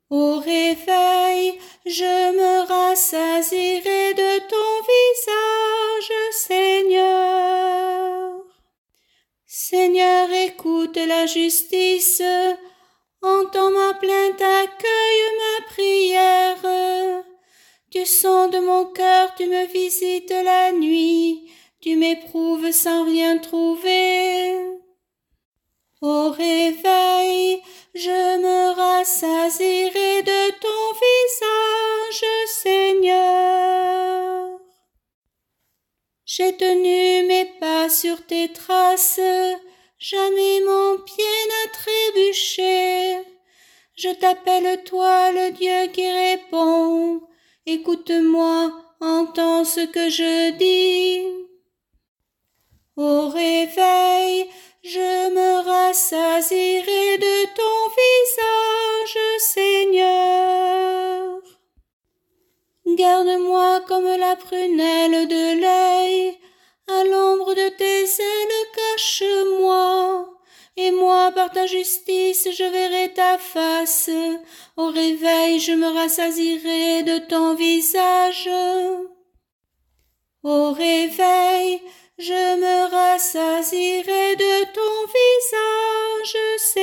Au réveil, je me rassasierai de ton visage, Seigneur. Seigneur, écoute la justice, entends ma plainte, accueille ma prière. Tu sondes mon cœur, tu me visites la nuit, tu m'éprouves sans rien trouver. Au réveil, je me rassasierai de ton visage, Seigneur. J'ai tenu mes pas sur tes traces, jamais mon pied n'a trébuché. Je t'appelle toi, le Dieu qui répond. Écoute-moi, entends ce que je dis. Au réveil, je me rassasierai de ton visage, Seigneur. Garde-moi comme la prunelle de l'œil, à l'ombre de tes ailes cache-moi, et moi par ta justice je verrai ta face. Au réveil je me rassasierai de ton visage. Au réveil je me rassasierai de ton visage,